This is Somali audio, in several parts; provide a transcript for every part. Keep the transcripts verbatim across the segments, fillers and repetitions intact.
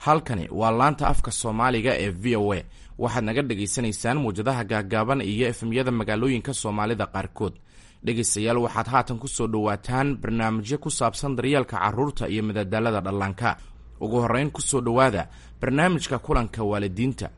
halkani waa laanta afka Soomaaliga ee V O A. waxaad naga dhageysanaysaan muujadaha gaagaaban iyo efemyada magaalooyinka Soomaalida qaarkood. dhegeystayaal waxaad haatan ku soo dhawaataan barnaamijyo ku saabsan daryeelka carruurta iyo madadaalada dhallaanka. ugu horeyn ku soo dhawaada barnaamijka kulanka waalidiinta.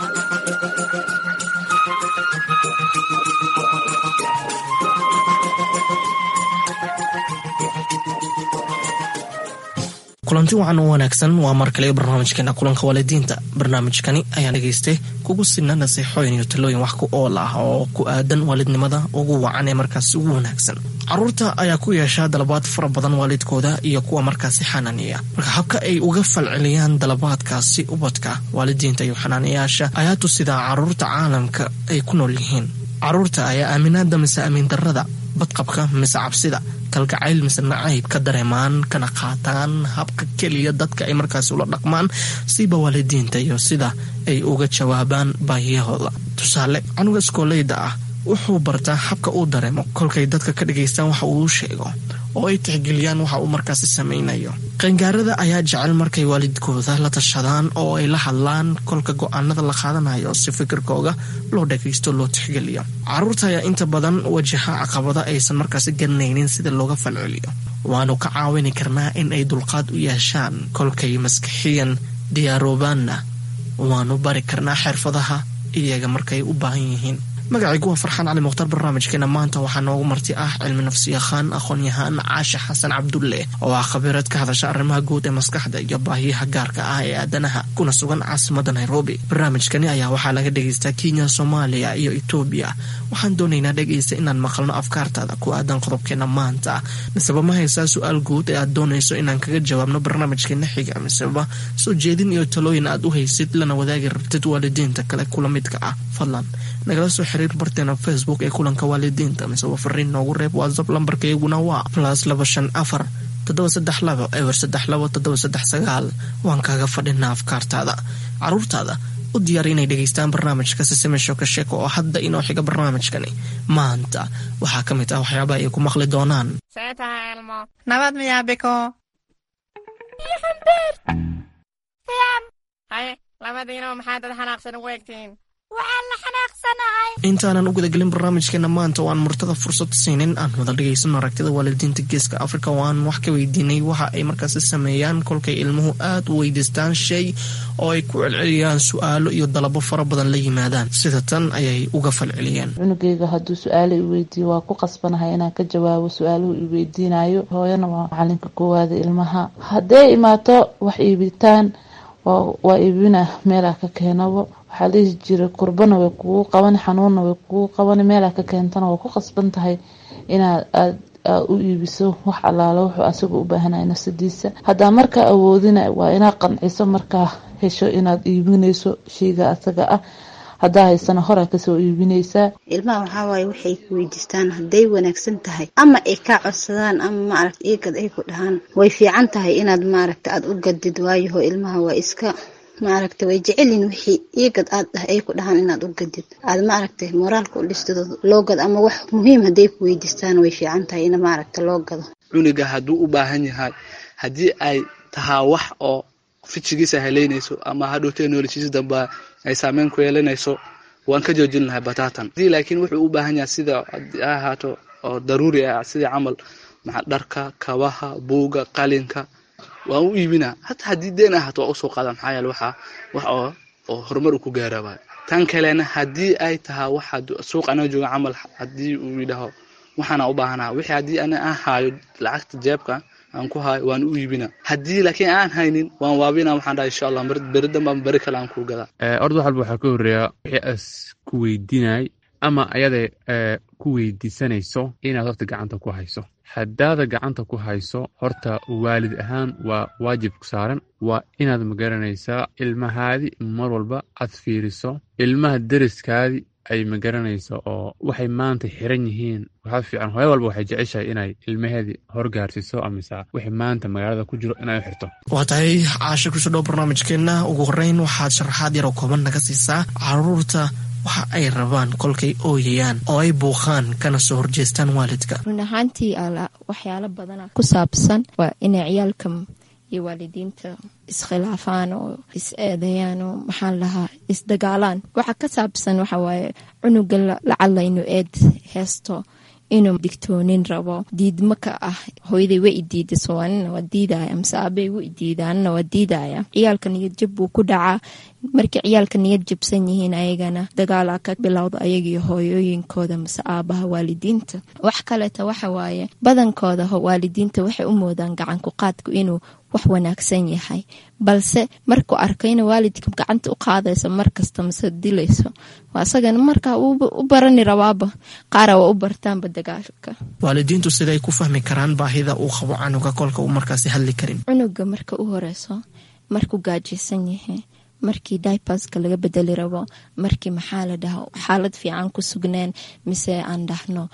kulanti wacan oo wanaagsan waa mar kale barnaamijkeena kulanka waalidiinta. barnaamijkani ayaa dhageystay kugu sinna nasiixooyin iyo talooyin wax ku ool ah oo ku aadan waalidnimada ugu wacan ee markaas ugu wanaagsan. carruurta ayaa ku yeesha dalabaad fara badan waalidkooda iyo kuwa markaasi xanaaniya. marka habka ay uga falceliyaan dalabaadkaasi ubadka waalidiinta iyo xanaaniyaasha ayaa tusida carruurta caalamka ay ku nool yihiin. carruurta ayaa aaminaada mise aamin darrada, badqabka mise cabsida, kalgacayl mise nacayb ka dareemaan kana qaataan habka keliya dadka ay markaasi ula dhaqmaan siba waalidiinta iyo sida ay uga jawaabaan baahiyahooda. tusaale, canuga iskooleyda ah wuxuu bartaa habka uu dareemo kolkay dadka ka dhageystaan waxa uu sheego oo ay tixgeliyaan waxa uu markaasi samaynayo. qaangaarada ayaa jecel markay waalidkooda la tashadaan oo ay la hadlaan kolka go-aanada la qaadanayo si fikirkooga loo dhageysto loo tixgeliyo. carruurta ayaa inta badan wajaha caqabada aysan markaasi garanaynin sida looga falceliyo. waanu ka caawini karnaa in ay dulqaad u yeeshaan kolkay maskaxiyan diyaaroobaanna waanu bari karnaa xirfadaha iyaga markay u baahan yihiin. magacaygu waa farxaan cali mukhtaar. barnaamijkeena maanta waxaa noogu marti ah cilmi nafsiyaqaan aqoon-yahaan caashe xasan cabdulle oo ah khabiirad ka hadasha arrimaha guud ee maskaxda iyo baahiyaha gaarka ah ee aadanaha kuna sugan caasimada Nairobi. barnaamijkani ayaa waxaa laga dhageystaa Kenya, Soomaaliya iyo Ethiopia. waxaan doonaynaa dhegeysta inaan maqalno afkaartaada ku aadan qodobkeena maanta. miseba ma haysaa su-aal guud ee aad doonayso inaan kaga jawaabno barnaamijkeena xiga, miseba soo jeedin iyo talooyin aad u haysid lana wadaagi rabtid waalidiinta kale kula midka ah, fadlan nagala soo xiriir barteena Facebook ee kulanka waalidiinta, mise waa fariin noogu reeb WhatsApp. lambarkayguna waa plus laba shan afar toddoba saddex laba eber saddex laba toddoba saddex sagaal. waan kaaga fadhinaa afkaartaada. carruurtaada u diyaar inay dhegeystaan barnaamijka Sisime Shoka Sheeko oo hadda inoo xiga barnaamijkani. maanta waxaa ka mid ah waxyaabaha ay ku maqli doonaan. nabad miyaa biko haye labadiino maxaa dad xanaaqsan ugu egtiin? waxaan la xanaaqsanahay. intaanan u gudagelin barnaamijkeena maanta waan murtada fursad siinin aan wada dhageysano aragtida waalidiinta geeska Afrika. waan wax ka weydiinay waxa ay markaasi sameeyaan kolkay ilmuhu aad u weydiistaan shay oo ay ku celceliyaan su-aalo iyo dalabo fara badan la yimaadaan. sida tan ayay uga falceliyeen. cunugayga hadduu su-aalo i weydiiyo waa ku qasbanahay inaan ka jawaabo su-aaluhu i weydiinayo. hooyana waa macalinka koowaada ilmaha. hadday imaato wax iibitaan waa iibina meelaa ka keenabo. waxaa lihi jira kurbana way kugu qaban, xanuunna way kugu qaban, meelaa ka keentana waa ku qasban tahay inaad aad u iibiso wax allaalo wuxuu asaga u baahanaya nafsadiisa. haddaa markaa awoodina waa inaad qanciso markaa hesho inaad iibinayso shayga asaga ah. haddaa haysana horaa kasoo iibinaysaa. ilmaha waxaa waaye waxay ku weydiistaan hadday wanaagsan tahay ama ay kaa codsadaan ama maaragta iigad ay ku dhahaan way fiican tahay inaad maaragta aad u gadid. waayaho ilmaha waa iska maaragta way jecelin wixii iigad aad ah ay ku dhahaan inaad u gadid aad maaragta moraalka u dhistado loo gad ama wax muhiim hadday ku weydiistaan way fiican tahay in maaragta loo gado. cunuga hadduu u baahan yahay haddii ay tahaa wax oo fijigiisa haleynayso ama hadhowtee noloshiisa dambe ay saameyn ku yeelanayso waan ka joojin lahay bataatan. hadii laakiin wuxuu u baahan yahay sida ahaato oo daruuri ah sida camal maxaa dharka, kabaha, buuga, qalinka waan u iibinaa. hataa haddii deen ahaato waa usoo qaada maxaa yeele waxa wax oo oo horumar ku gaaraba. tan kalena haddii ay tahay waxa suuq ana jooga camal haddii uu yidhaho waxaana u baahanaa wixii haddii ana aan haayo lacagta jeebka aan ku haayo waan u iibinaa. haddii laakiin aan haynin waan waabinaa. waxaan dhahay insha allah beri dambe ama beri kale aan ku gadaa. orda wax walba waxaa ka horreeya wixii as ku weydiinay ama ayada ku weydiisanayso inaad horta gacanta ku hayso. haddaada gacanta ku hayso horta waalid ahaan waa waajib ku saaran. waa inaad magaranaysaa ilmahaadi mar walba aad fiiriso. ilmaha deriskaadi ay magaranayso oo waxay maanta xiran yihiin. waxaa fiican hooyo walba waxay jeceshahay inay ilmaheedii horgaarsiiso amase wixii maanta magaalada ku jiro inay u xirto. waa tahay caashe kusoo dhow barnaamijkeena. ugu horeyn waxaad sharaxaad yaroo kooban naga siisaa carruurta waxa ay rabaan kolkay ooyayaan oo ay buuqaan kana soo horjeestaan waalidka. run ahaantii waxyaalo badana ku saabsan waa inay ciyaalka iyo waalidiinta iskhilaafaan oo is eedeeyaan oo maxaan lahaa isdagaalaan. waxa ka saabsan waxa waaye cunuga lacala inuu eed heesto inuu digtoonin rabo diidma ka ah hooyaday way idiida soonina waa diidaya mise aabay way idiidaanna waa diidaya. ciyaalka niyad jab buu ku dhacaa. markii ciyaalka niyad jabsan yihiin ayagana dagaala ka bilowda ayagii hooyooyinkooda mise aabaha waalidiinta. wax kaleeta waxa waaye badankooda waalidiinta waxay u moodaan gacan ku qaadku inuu wax wanaagsan yahay, balse markuu arko in waalidka gacanta u qaadayso markasta mise dilayso waa asagana markaa u barani rabaaba qaara waa u bartaanba dagaalka. waalidiintu siday ku fahmi karaan baahida uu qabo canuga kolka uu markaasi hadli karin? cunuga marka u horeyso markuu gaajaysan yahay, markii diaperska laga bedeli rabo, markii maxaa la dhaha xaalad fiican ku sugneen mise aan dhahno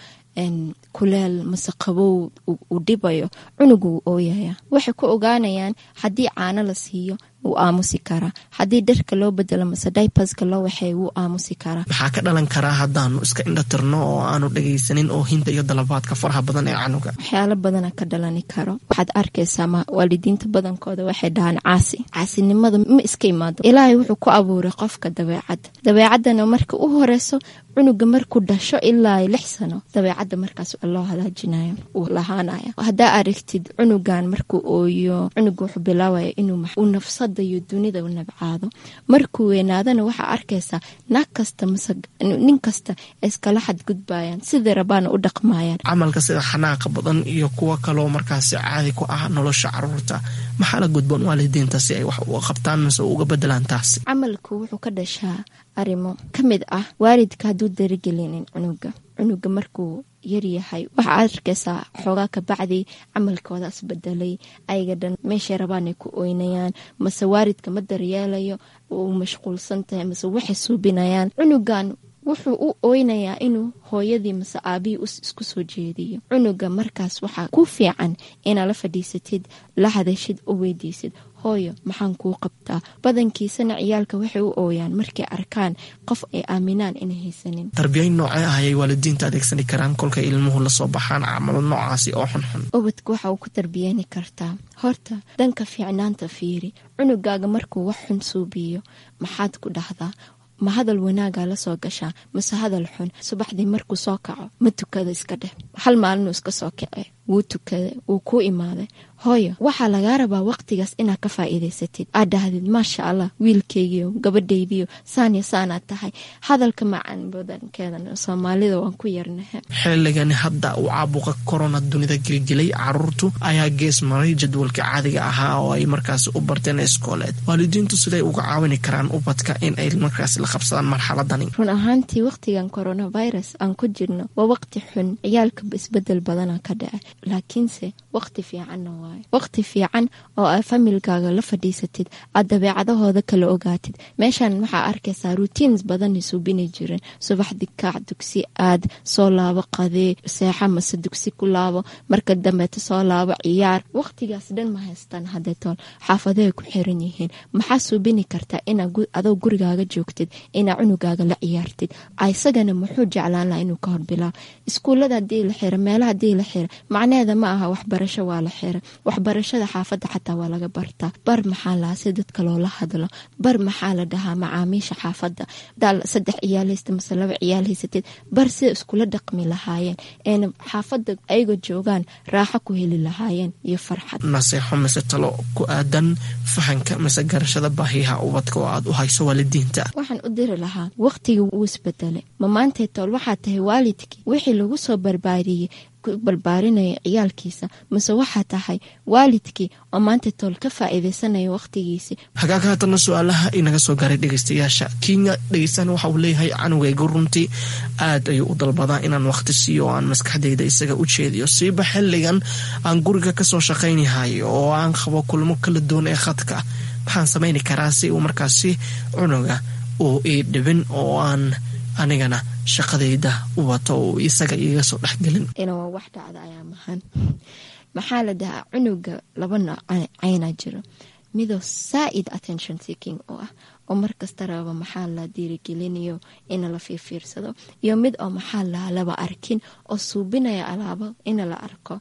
kuleel mase qabow uu dhibayo cunugu uu ooyaya. waxay ku ogaanayaan haddii caano la siiyo wuu aamusi karaa, haddii dharka loo bedelo mase diaperska loo waxay wuu aamusi karaa. maxaa ka dhalan karaa haddaanu iska indhatirno oo aanu dhagaysanin oo hinta iyo dalabaadka faraha badan ee canuga? waxyaalo badana ka dhalani karo. waxaad arkaysaa ma waalidiinta badankooda waxay dhahaan caasi. caasinimada ma iska imaado. ilaahay wuxuu ku abuuray qofka dabeecad. dabeecadana marka u horeyso cunuga markuu dhasho ilaa lix sano dabeecadda markaas loo hagaajinayo uu lahaanaya. haddaa aragtid cunugan markuu ooyo cunuga wuxuu bilaabaya inuu nafsada iyo dunida u nabcaado. markuu weynaadana waxaa arkaysaa naag kasta mise nin kasta iskala xadgudbayaan sidai rabaana u dhaqmayaan. camalka sida xanaaqa badan iyo kuwa kaloo markaasi caadi ku ah nolosha caruurta maxaa la gudboon waalidiinta si ay wax uga qabtaan mise uga bedelaan taas? camalku wuxuu ka dhashaa arrimo ka mid ah waalidka hadduu darigelinin cunuga cunuga markuu yaryahay waxaa arkaysaa xoogaa ka bacdi camalkoodaas bedelay. ayaga dhan meeshay rabaanay ku oynayaan mase waalidka ma daryeelayo uu mashquulsan tahay mase waxay suubinayaan. cunugan wuxuu u oynayaa inuu hooyadii mase aabihii isku soo jeediyo. cunuga markaas waxaa ku fiican inaad la fadhiisatid, la hadashid, u weydiisid hooyo maxaan kuu qabtaa. badankiisana ciyaalka waxay u ooyaan markay arkaan qof ay aaminaan inay haysanin. tarbiyayn noocee ah ayay waalidiinta adeegsani karaan kolkay ilmuhu lasoo baxaan camalo noocaasi oo xunxun? ubadka waxa uu ku tarbiyeyni kartaa horta dhanka fiicnaanta fiiri. cunugaaga markuu wax xun suubiyo maxaad ku dhahdaa? ma hadal wanaagaa la soo gashaa mase hadal xun? subaxdii markuu soo kaco ma tukada iska dheh. hal maalinuu iska soo kacay wuu tukaday wuu ku imaaday. hooyo waxaa lagaa rabaa waqtigaas inaad ka faa'iidaysatid, aad dhahdid maasha allah wiilkeygiio gabadhaydiyo saaniya saanaad tahay. hadalka macaan badankeedan soomaalida waan ku yarnaha. xilligani hadda uu caabuqa korona dunida gelgelay caruurtu ayaa gees maray jadwalka caadiga ahaa oo ay markaas u barteen iskooleed. waalidiintu siday uga caawini karaan ubadka in ay markaas la qabsadaan marxaladani? run ahaantii waqtigan coronavirus aan ku jirno waa waqti xun, ciyaalka isbedel badana ka dhaca, laakiinse waqti fiicanna waa waqti fiican oo aad familkaaga la fadhiisatid, aad dabeecadahooda kala ogaatid. meeshan waxaa arkaysaa routines badan suubini jiren. subaxdii kaac dugsi aad, soo laabo qadee, seexa mase dugsi ku laabo, marka dambeeta soo laabo ciyaar. waqtigaas dhan ma haystaan hadeetool xaafadehay ku xiran yihiin. maxaa suubini kartaa inaad adoo gurigaaga joogtid inaad cunugaaga la ciyaartid? isagana muxuu jeclaan laha inuu ka horbilaabo? iskuullada hadii la xira, meelaha hadii la xira macnaheeda ma aha waxbarasho waa la xira. waxbarashada xaafadda xataa waa laga bartaa. bar maxaa lahaa si dadka loola hadlo, bar maxaa la dhahaa macaamiisha xaafadda. daal saddex ciyaal haysta mase laba ciyaal haysatid, bar sida iskula dhaqmi lahaayeen eena xaafadda ayagoo joogaan raaxo ku heli lahaayeen iyo farxad. naseexo mise talo ku aadan fahanka mise garashada baahiyaha ubadka oo aad u hayso waalidiinta? waxaan u diri lahaa waqtigii wuu isbedelay. ma maantay tool waxaa tahay waalidkii wixii lagu soo barbaariyey ku balbaarinaya ciyaalkiisa, mase waxaa tahay waalidkii oo maanta tool ka faa'iidaysanaya waqtigiisii? hagaag haatana su-aalaha inaga soo gaaray dhegaystayaasha kenya. dhegaystaan waxa uu leeyahay canugayga runtii aad ayuu u dalbadaa inaan waqti siiyo oo aan maskaxdayda isaga u jeediyo, siiba xilligan aan guriga kasoo shaqaynahay oo aan qabo kulmo kala duwan ee khadka. maxaan samayni karaa si uu markaasi cunuga uu ii dhibin oo aan anigana shaqadayda u wato oo isaga iga soo dhexgelin? inuu wax dhacda ayaa mahan. maxaa la dhahaa cunuga laba nooc caynaa jiro. midoo saaid attention seeking oo ah oo markasta raba maxaa la diirigelinayo in la fiirfiirsado, iyo mid oo maxaa la laba arkin oo suubinaya alaabo in la arko.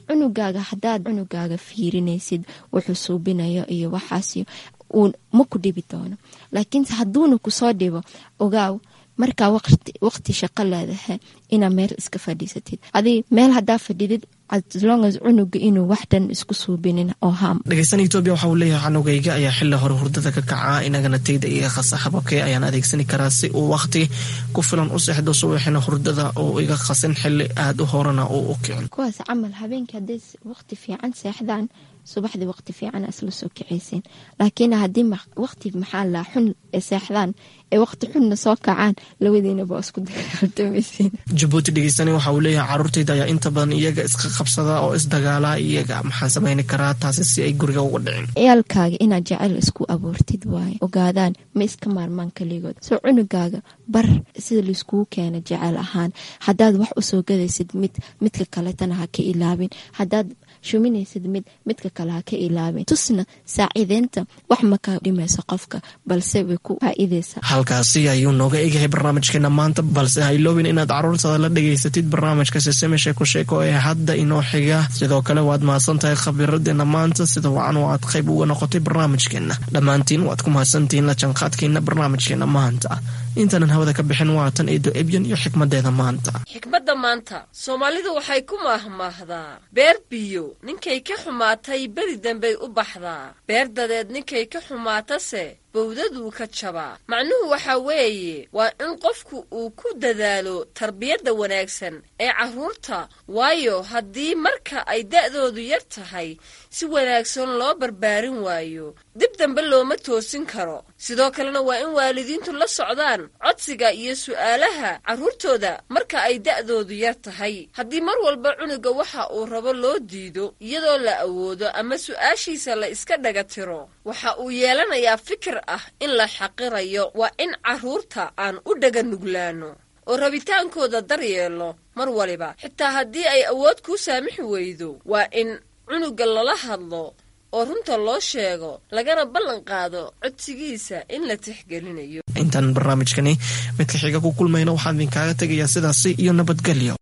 cunugaaga haddaad cunugaaga fiirinaysid wuxuu suubinayo iyo waxaasiyo uu ma ku dhibi doono. laakiinse hadduuna kusoo dhibo ogaaw markaa waqti waqti shaqo leedahay inaa meel iska fadhiisatid. adi meel haddaa fadhidid as long as cunuga inuu waxdan isku suubinin oo haam. dhegeysan Ethiopia waxa uu leeyahay canugayga ayaa xilli hore hurdada ka kaca inagana tayda iga khasa hababkee ayaan adeegsan karaa si uu waqti ku filan u seexdo subaxina hurdada oo iga khasan xilli aad u horana oo u kicin. kuwaas camal habeenkii hadday waqti fiican seexdaan subaxdii waqti fiican isla soo kicaysiin. laakiin haddii waqti maxaa la xun seexdaan ee waqti xunna soo kacaan labadiina baa isku dagaaltamaysiin. Djibouti dhegeystani waxa uu leeyahay carruurtayda ayaa inta badan iyaga iska qabsada oo isdagaala iyaga maxaan samayn karaa taasi si ay guriga uga dhicin. ciyaalkaaga inaad jacayl isku abuurtid waaye ogaadaan ma iska maarmaan kaligood. soo cunugaaga bar sida laiskugu keena jacayl ahaan. haddaad wax usoo gadaysid mid midka kaletana ha ka ilaabin. haddaad shuminaysid mid midka kale ha ka ilaabin. tusna saaciideynta wax ma ka dhimayso qofka balse way ku faa'iideysaa. halkaasi ayuu nooga egahay barnaamijkeena maanta balse ha iloobin inaad carruurtaada la dhegaysatid barnaamijka Sesame Sheeko Sheeko ee hadda inoo xiga. sidoo kale waad mahadsantahay khabiiradeena maanta sida wacan oo aad qayb uga noqotay barnaamijkeena. dhammaantiin waad ku mahadsantihiin la jaanqaadkeena barnaamijkeena maanta. intaanan hawada ka bixin waatan eedo ebyan iyo xikmadeeda maanta. xikmadda maanta soomaalidu waxay ku maahmaahdaa beer biyo ninkay ka xumaatay beri dambey u baxdaa, beer dadeed ninkay ka xumaatase bowdaduu ka jabaa. macnuhu waxa weeye waa in qofku uu ku dadaalo tarbiyadda wanaagsan ee carruurta, waayo haddii marka ay da'doodu yar tahay si wanaagsan loo barbaarin waayo dib dambe looma toosin karo. sidoo kalena waa in waalidiintu la socdaan codsiga iyo su'aalaha carruurtooda marka ay da'doodu yar tahay. haddii mar walba cunuga waxa uu rabo loo diido iyadoo la awoodo ama su'aashiisa la iska dhaga tiro, waxa uu yeelanayaa fikir ah in la xaqirayo. waa in carruurta aan u dhaga nuglaano oo rabitaankooda daryeelo mar waliba, xitaa haddii ay awood kuu saamixi weydo. waa in cunuga lala hadlo oo runta loo sheego lagana ballan qaado codsigiisa in la tixgelinayo. intaan barnaamijkani midka xiga ku kulmayna waxaan idinkaaga tegayaa sidaasi iyo nabadgelyo.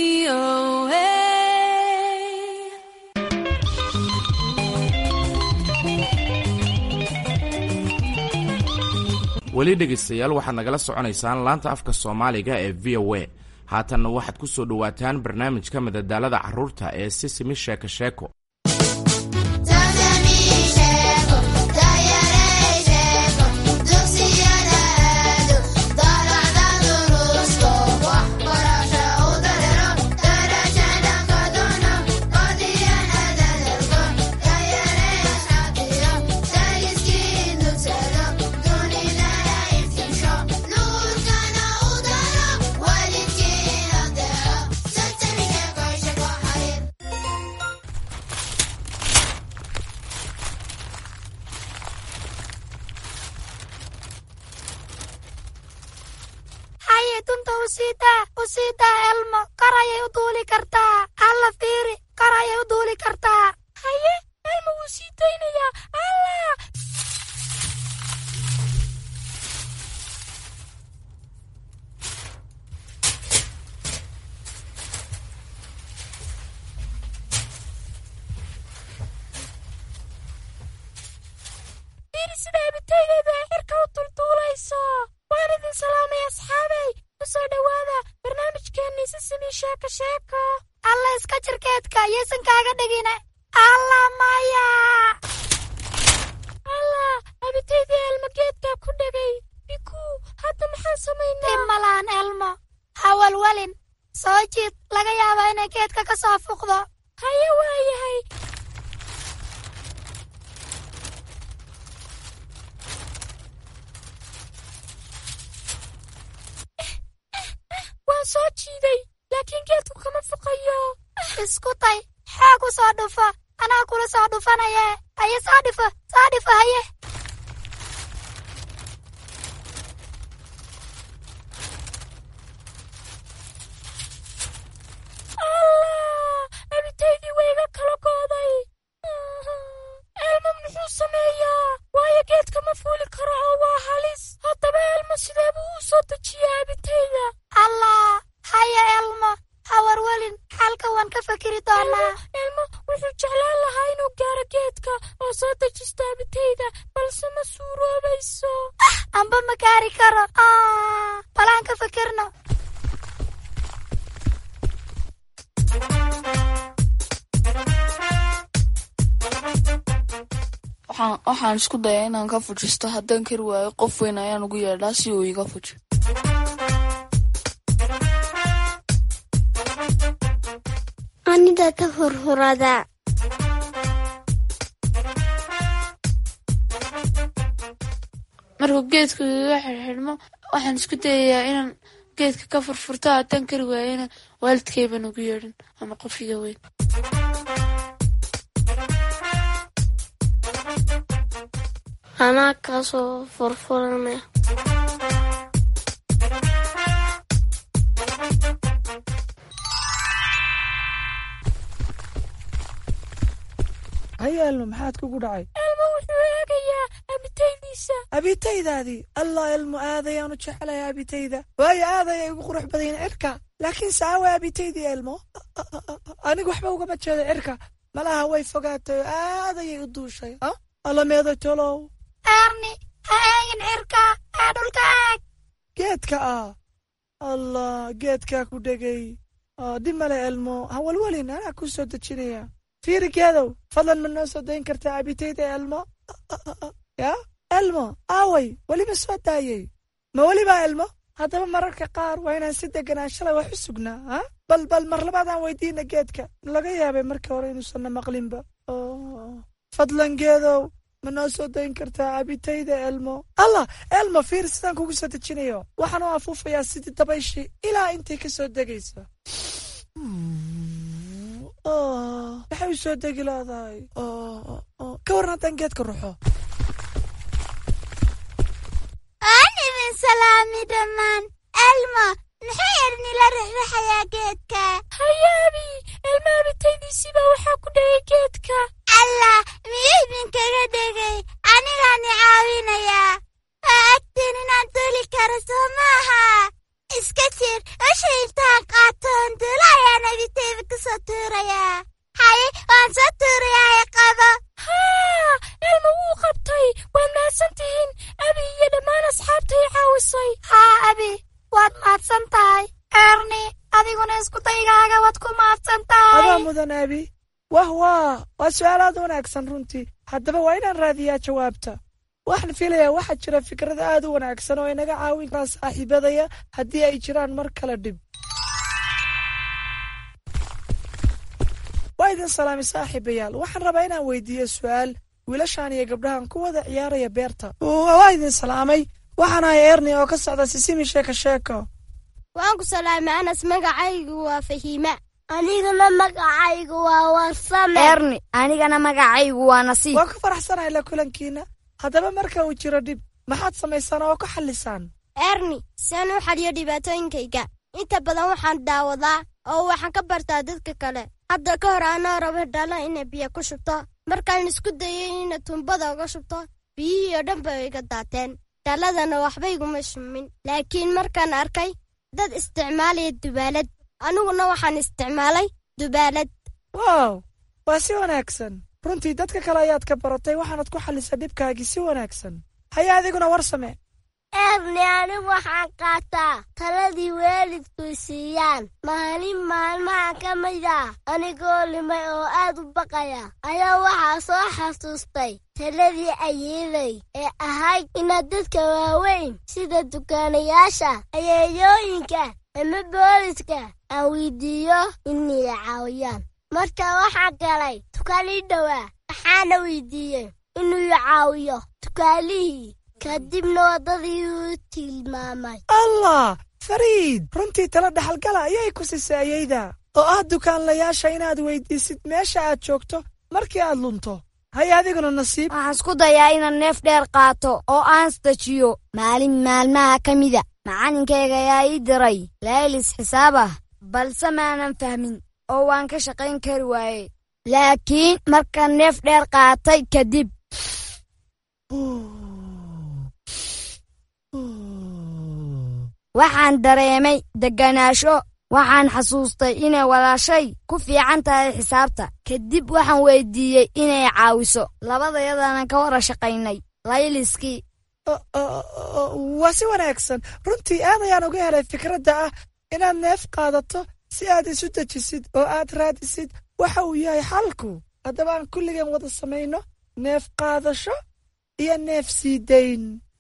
weli dhegaystayaal waxaad nagala soconaysaan laanta afka soomaaliga ee v o a. haatanna waxaad ku soo dhowaataan barnaamijka madadaalada carruurta ee Sesame Sheeko Sheeko. usida elmo karayay u duuli kartaa. alla fiiri karayay u duuli kartaa. haye elmo wuu sii daynayaa. alla fiiri sida abitaygeeda cirka u dulduulayso. waan idin salaamay asxaabay, kusoo dhawaada barnaamijkeennii Sesame Sheeko Sheeko. alla iska jirkeedka yaysan kaaga dhegina. alla maya alla abitaydii elmo geedkaa ku dhegay. biku hadda maxaan samaynaa? imalaan elmo hawalwalin soo jiid, laga yaabaa inay geedka ka soo fuqdo. haye waayahay. waan soo jiiday laakiin geedku kama fuqayo. isku day xoog u soo dhufa, anaa kula soo dhufanaya. haye soo dhifa soo dhifa haye. allah abitaydii wayga kala gooday. elmo muxuu sameeyaa? waayo geedka ma fuuli karo oo waa halis. haddaba elmo sidee buu u soo dejiyaa abitayda? allah haye elmo hawarwelin xalka waan ka fakiri doonaa. elmo gaari karo. balaan ka fikirno. waxaan isku dayaa inaan ka fujisto. haddaan kari waayo qof weyn ayaan ugu yeedhaa si uu iga fuji. aniga ka hurhurada. markuu geedku iga xirxidhmo waxaan isku dayayaa inaan geedka ka furfurto. haddaan kari waayona waalidkayban ugu yeedhin ama qof iga weyn. anaa kasoo furfuranaya. haya elmo maxaad kugu dhacay? elmo wuxuu eegayaa abitaydiisa. abitaydaadii? allah elmo aadayaan u jecelahay abitayda. waayo aadayay ugu qurux badayin cirka. laakiin saawa abitaydii elmo? anigu waxba ugama jeedo cirka. malaha way fogaatay oo aadayay u duushay. alla meeday tolow. erni ha eegin cirka ee dhulka eeg. geedka ah. allah geedkaa ku dhegay. dib male elmo ha walwalin anaa kuu soo dejinaya. fiiri geedow fadlan ma noo soo dayn kartaa abitayda elmo? ya elmo aaway weli ma soo daayey? ma welibaa elmo? haddaba mararka qaar waa inaan si deganaan shalay wax u sugnaa. ha bal bal mar labaadaan weydiina geedka. laga yaabay markii hore inuusanna maqlinba. fadlan geedow ma noo soo dayn kartaa abitayda elmo? allah elmo fiir sidaan kugu soo dejinayo. waxaan u afuufayaa sidii dabayshii ilaa intay ka soo degaysa. maxay u soo degi laadahay? ka waran haddaan geedka ruxo? aan idin salaami dhammaan. elmo maxay ernila rixrixayaa geedka? hayaabi elmo abitaydiisiiba waxaa ku dhegay geedka. allah miyuu idinkaga dhegay? anigaani caawinayaa. waa agtiin inaan duuli karo soo maaha. iska jir usha intaan qaatoon duula ayaan abitayda ku soo tuurayaa. haye waan soo tuurayaa qabo. haa elmo wuu qabtay. waad mahadsan tihiin abi iyo dhammaan asxaabtay caawisay. haa abi waad mahadsan tahay. erni adiguna isku daygaaga waad ku mahadsan tahay. adaa mudan abi. wah waa waa su-aalaad wanaagsan runtii. haddaba waa inaan raadiyaa jawaabta. waxaan filayaa waxaa jira fikrad aad u wanaagsan oo inaga caawin karaa saaxiibadaya haddii ay jiraan mar kale dhib. waa idin salaamay saaxiibayaal. waxaan rabaa inaan weydiiyo su-aal wiilashaan iyo gabdhahan ku wada ciyaaraya beerta. waa idin salaamay. waxaan ahay erni oo ka socda sisimi sheeko sheeko. waan ku salaamay anas. magacaygu waa fahiima. anigana magacaygu waa warsame. erni anigana magacaygu waa nasiib. waan ku faraxsanahay la kulankiina. haddaba marka uu jiro dhib maxaad samaysaan oo ka xallisaan? erni saan u xaliyo dhibaatooyinkayga inta badan waxaan daawadaa oo waxaan ka bartaa dadka kale. hadda ka hor anoo rabo dhalo inay biyo ku shubto. markaan isku dayay ina tuumbada uga shubto biyihii oo dhan bay iga daateen. dhaladana waxba iguma shumin. laakiin markaan arkay dad isticmaalaya dubaalad aniguna waxaan isticmaalay dubaalad. wow waa si wanaagsan. runtii dadka kale ayaad ka baratay waxaanad ku xallisay dhibkaagii si wanaagsan. haya adiguna warsame. erni anigu waxaan qaataa taladii waalidku siiyaan. maalin maalmaha ka mid ah anigoo limay oo aad u baqaya ayaa waxaa soo xasuustay taladii ayeeday ee ahayd inaad dadka waaweyn sida dukaanayaasha ayeeyooyinka ama booliska aan weydiiyo inay caawiyaan. marka waxaa galay dukaan ii dhowaa waxaana weydiiyey inuu i caawiyo dukaalihii. kadibna waddadii uu tilmaamay. allah fariid runtii tala dhaxalgala ayay ku siisay ayayda oo ah dukaanlayaasha inaad weydiisid meesha aad joogto markii aad lunto. haya adiguna nasiib. waxaan isku dayaa inaan neef dheer qaato oo aan isdajiyo. maalin maalmaha ka mida macalinkayga ayaa ii diray laylis xisaab ah balse maanan fahmin oo waan ka shaqayn kari waayey. laakiin markaan neef dheer qaatay kadib waxaan dareemay degganaasho. waxaan xasuustay inay walaashay ku fiican tahay xisaabta. kadib waxaan weydiiyey inay caawiso. labadayadana ka wada shaqaynay layliskii. waa si wanaagsan runtii aad ayaan uga helay fikradda ah inaad neef qaadato si aad isu dejisid oo aad raadisid waxa uu yahay xalku. haddaba aan kulligeen wada samayno neef qaadasho iyo neef sii dayn.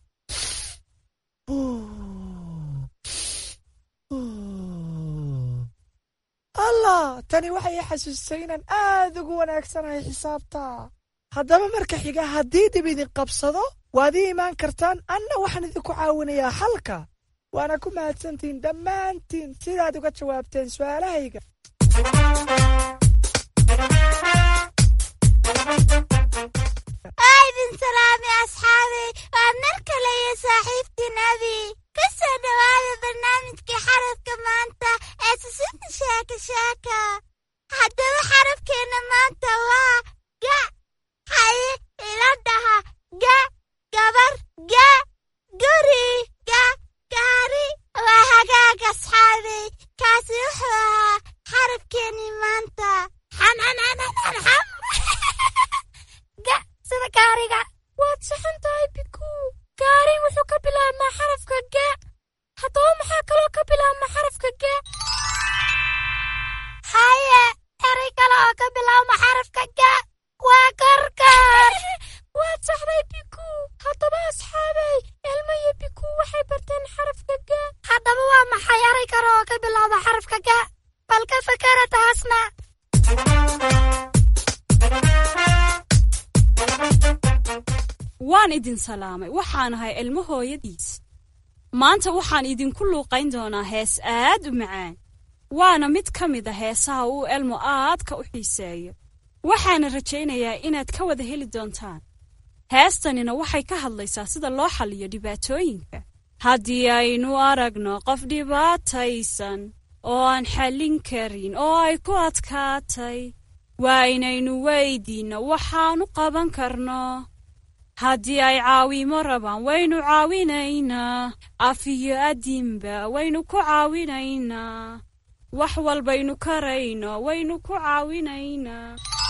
allah, tani waxay i xasuusisay inaan aad ugu wanaagsanahay xisaabta. haddaba marka xiga haddii dib idin qabsado waad ii imaan kartaan, anna waxaan idinku caawinayaa xalka. waana ku mahadsantihiin dhammaantiin sidaad uga jawaabteen su'aalahayga. aydin salaami asxaabey, waa mar kale iyo saaxiibtii nabi. ka soo dhowaada barnaamijkii xarafka maanta ee susunta sheeka sheeka. haddaba xarafkeenna maanta waa ga. haye ila dhaha ga gabar, ga guri, ga gaari. waa hagaag asxaabey, kaasi wuxuu ahaa xarafkeennii maanta. xamxamxamxam ga sida gaariga. waad saxan tahay biku. gaari wuxuu ka bilaabmaa xarafka ga. haddaba maxaa kaloo ka bilaabma xarafka ga? haye eray kale oo ka bilaabma xarafka ga waa karkar. waad saxday biku. haddaba asxaabey, elmo iyo biku waxay barteen xarafka ga. haddaba waa maxay eray kale oo ka bilaabma xarafka ga? bal ka fakara taasna. waan idin salaamay, waxaan ahay ilmo hooyadiis. maanta waxaan idinku luuqayn doonaa hees aad u macaan. waana mid ka mid a heesaha uu elmo aadka u xiiseeyo. waxaana rajaynayaa inaad ka wada heli doontaan. heestanina waxay ka hadlaysaa sida loo xalliyo dhibaatooyinka. haddii aynu aragno qof dhibaataysan oo aan xallin karin oo ay ku adkaatay, waa inaynu weydiinno waxaanu qaban karno. haddii ay caawimo rabaan waynu caawinaynaa. af iyo adinba waynu ku caawinaynaa. wax walbaynu karayno waynu ku caawinaynaa.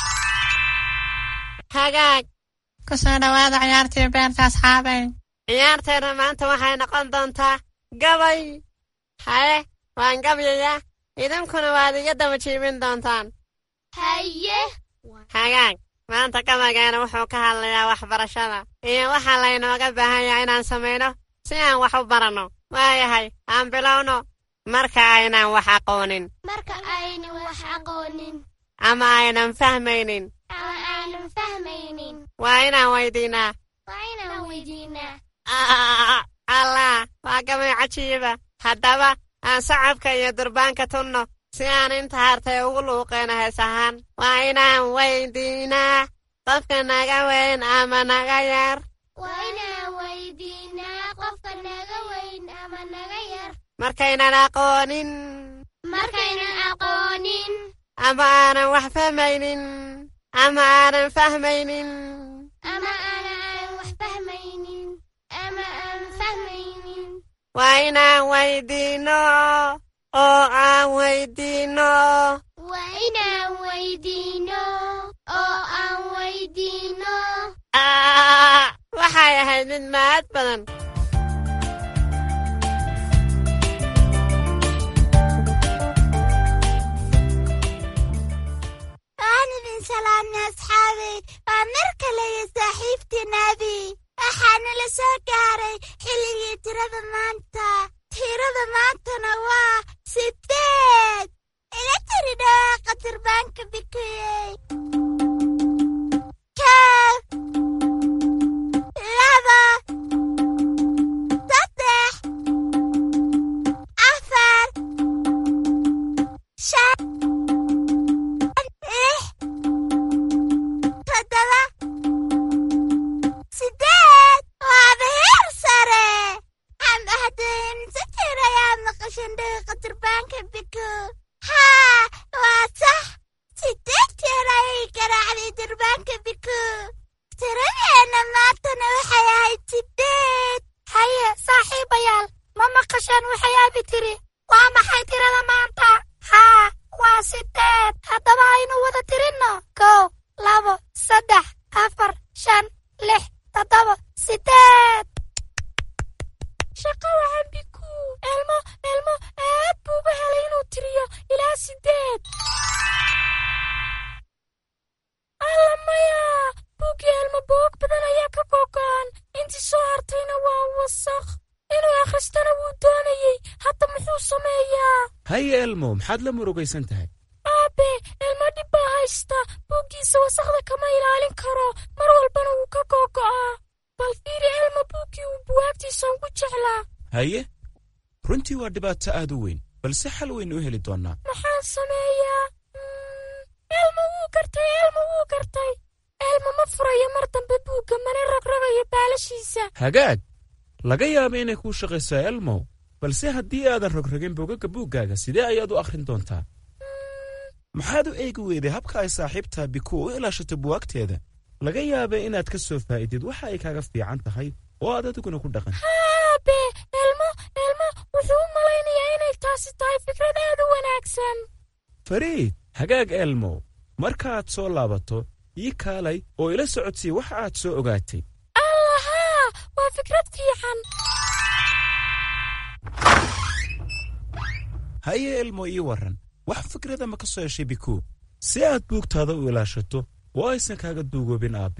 hagaag ku soo dhowaada ciyaartii beerta asxaabay. ciyaarteena maanta waxay noqon doontaa gabay. haye waan gabayayaa, idinkuna waad iga daba jiibin doontaan. haye hagaag maanta gabaygeena wuxuu ka hadlayaa waxbarashada iyo waxaa laynooga baahan yahay inaan samayno si aan wax u baranno. waayahay aan bilowno. marka aynan wax aqoonin marka aynan wax aqoonin ama aynan fahmaynin ama aynan fahmaynin waa inaan weydiinaa waa inaan weydiinaa. allah, waa gabay cajiiba. haddaba aan sacabka iyo durbaanka tunno si aan inta hartay ugu luuqeyno hees ahaan. waa inaan weydiinaa qofka naga weyn ama naga yar. waa inaan weydiinaa qofka naga weyn ama naga yar. markaynan aqoonin markaynan aqoonin ama aanan wax fahmaynin ama aanan fahmaynin ama aanan wax fahmaynin ama aan fahmaynin waa inaan weydiino oo aan weydiino. waa inaan weydiino oo aan weydiino. waxay ahayd mid mahad badan. waan idin salaamnay asxaabey, waa mar kale iyo saaxiibtii nabi. waxaana la soo gaaray xilligii tirada maanta. tirada maantana waa sideed. ila tiri dhawaaqa durbaanka bikiyey. kow, laba, saddex, afar, shan, lix, toddoba, sideed. waaba heer sare. ama haddeen si tirayaa maqashan dhawaaqa durbaanka biko. haa, waa sax. sideed jeer ayay garaacday durbaanka biko. tiradeenna maantana waxay ahayd sideed. haye saaxiibayaal, ma maqashaan waxay abi tiri? waa maxay tirada maanta? haa, waa sideed. haddaba aynu wada tirinno. kow, labo, saddex, afar, shan, lix, toddoba, sideed. haye elmo maxaad la murugaysan tahay aabe elmo dhib baa haysta buuggiisa wasaqda kama ilaalin karo mar walbana wuu ka googo'aa bal fiiri elmo buuggii uu buwaagtiisa ugu jeclaa haye runtii waa dhibaato aad u weyn balse xal weyn u heli doonnaa maxaan sameeyaa elmo wuu gartay elmo wuu gartay elmo ma furayo mar dambe buugga mana rogrogayo baalashiisa hagaag laga yaaba inay kuu shaqaysaa elmo balse haddii aadan rogrogin bogagga buuggaaga sidee ayaad u akhrin doontaa maxaad u eegi weyday habka ay saaxiibtaa biku u ilaashato buwaagteeda laga yaaba inaad ka soo faa'idid waxa ay kaaga fiican tahay oo aad adiguna ku dhaqan haabe elmo elmo wuxuu u malaynayaa inay taasi tahay fikrad aad u wanaagsan fariid hagaag elmo markaaad soo laabato ii kaalay oo ila socodsii waxa aad soo ogaatay allahaa waa fikrad fiican haye elmo ii warran wax fikrada ma ka soo heshay biku si aad buugtaada u ilaashato oo aysan kaaga duugoobin aabbe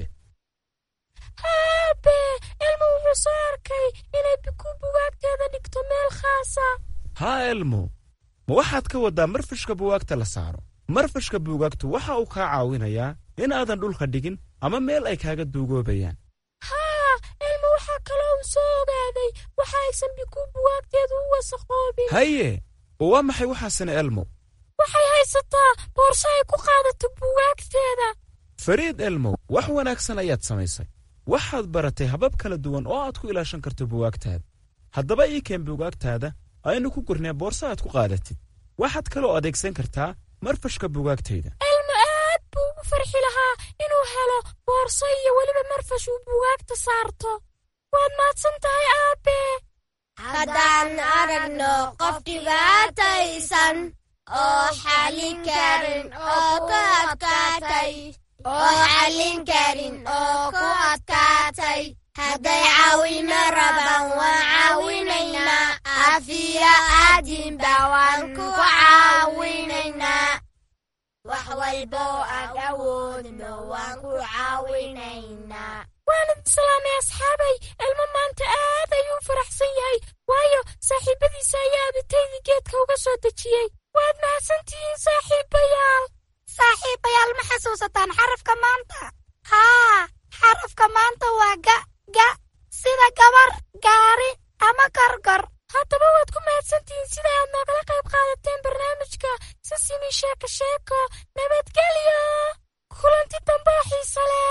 aabe elmo wuxuu soo arkay inay biku buwaagteeda dhigto meel khaasa haa elmo ma waxaad ka waddaa marfashka buwaagta la saaro marfashka buugaagtu waxa uu kaa caawinayaa in aadan dhulka dhigin ama meel ay kaaga duugoobayaan haa elmo waxaa kaloo uu soo ogaaday waxa aysan biku buwaagteedu u wasaqoobin haye oo waa maxay waxaasina elmo waxay haysataa boorso ay ku qaadato buwaagteeda fariid elmo wax wanaagsan ayaad samaysay waxaad baratay habab kala duwan oo aad ku ilaashan karto buwaagtaada haddaba ii keen buugaagtaada aynu ku gurnee boorso aad ku qaadatid waxaad kaloo adeegsan kartaa marfashka buugaagtayda elmo aad buu ugu farxi lahaa inuu helo boorso iyo weliba marfash uu buugaagta saarto waad mahadsan tahay aabe haddaan aragno qof dhibaataysan oo xallin karin oo ku adkaatay oo xallin karin oo ku adkaatay hadday caawimo rabaan waan caawinaynaa afiya aadinba waan ku caawinaynaa wax walboo aan awoodno waan ku caawinaynaa waan idin salaamay asxaabay elmo maanta aad ayuu u faraxsan yahay waayo saaxiibbadiisa ayaa abitaydii geedka uga soo dejiyey waad mahadsantihiin saaxiibbayaal saaxiibbayaal ma xasuusataan xarafka maanta haa xarafka maanta waa ga ga sida gabar gaari ama gorgor haddaba waad ku mahadsantihiin sida aad noogala qayb qaadateen barnaamijka sisimi sheeko sheeko nabadgelyo kulanti dambe oo xiise leh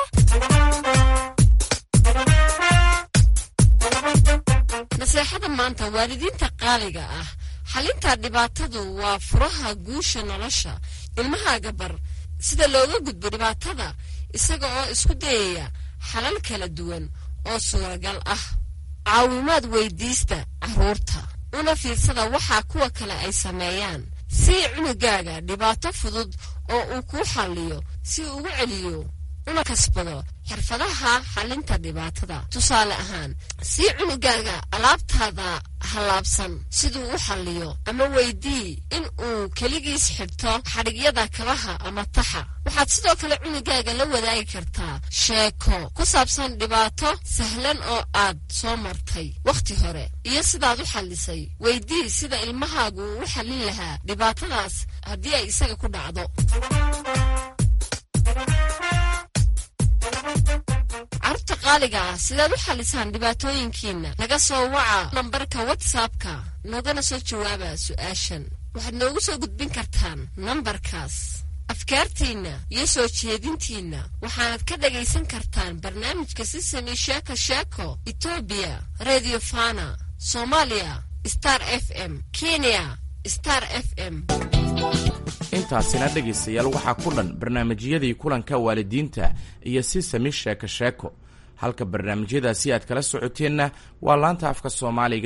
naseexada maanta waalidiinta qaaliga ah xalinta dhibaatadu waa furaha guusha nolosha ilmahaaga bar sida looga gudbo dhibaatada isaga oo isku dayaya xalal kala duwan oo suuragal ah caawimaad weydiista carruurta una fiirsada waxaa kuwa kale ay sameeyaan sii cunugaaga dhibaato fudud oo uu kuu xalliyo si uu ugu celiyo una kasbado xirfadaha xalinta dhibaatada tusaale ahaan sii cunugaaga alaabtaada halaabsan siduu u xalliyo ama weydii in uu keligiis xidhto xadhigyada kabaha ama taxa waxaad sidoo kale cunugaaga la wadaagi kartaa sheeko ku saabsan dhibaato sahlan oo aad soo martay wakhti hore iyo sidaad u xallisay weydii sida ilmahaagu uu u xallin lahaa dhibaatadaas haddii ay isaga ku dhacdo carruurta qaaliga ah sidaad u xallisaan dhibaatooyinkiinna naga soo waca nambarka watsapka noogana soo jawaaba su'aashan waxaad noogu soo gudbin kartaan nambarkaas afkaartiinna iyo soo jeedintiinna waxaanad ka dhagaysan kartaan barnaamijka sisami sheeko sheeko etoobiya radio fana soomaaliya star f m kenya star f m intaasina dhegaystayaal waxaa ku dhan barnaamijyadii kulanka waalidiinta iyo sisami sheeko sheeko halka barnaamijyadaasi aad kala socoteenna waa laanta afka soomaaliga